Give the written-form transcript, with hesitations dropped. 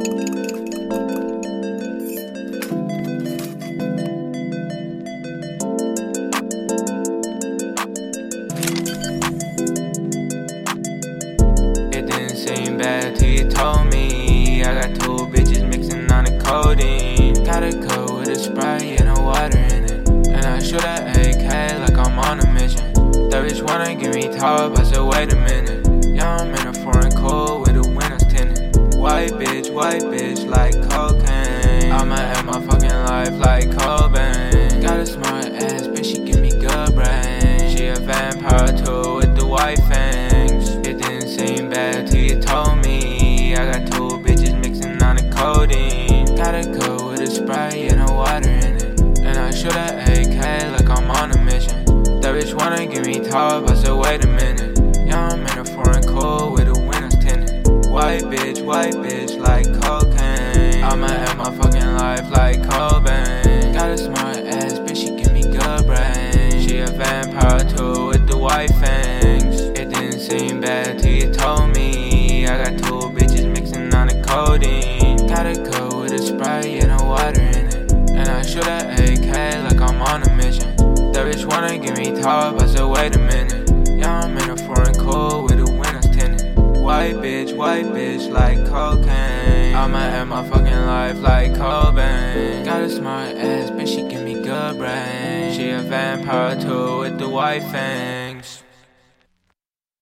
It didn't seem bad till you told me I got two bitches mixing on the codeine. Got a cup with a Sprite and no water in it, and I shoot a AK like I'm on a mission. That bitch wanna give me top, I said wait a minute. Yeah, I'm in a foreign cold with the windows tinted. White bitch like cocaine. I'ma end my fucking life like Cobain. Got a smart ass bitch, she give me good brain. She a vampire too with the white fangs. It didn't seem bad till you told me I got two bitches mixing on the codeine. Got a cup with a Sprite and no water in it, and I shoot a AK like I'm on a mission. That bitch wanna give me top, I said wait a minute. Yeah, I'm in a foreign cold with the windows tinted. White bitch like cocaine. I'ma end my fucking life like Cobain. Got a smart ass bitch, she give me good brain. She a vampire too with the white fangs. It didn't seem bad till you told me I got two bitches mixing on the codeine. Got a cup with a Sprite and no water in it, and I shoot a AK like I'm on a mission. That bitch wanna give me top, I said wait a minute. Yeah, I'm in a foreign cold with the windows tinted. White bitch like cocaine. I'ma end my fucking life like Cobain. Got a smart ass bitch, she give me good brain. She a vampire too with the white fangs.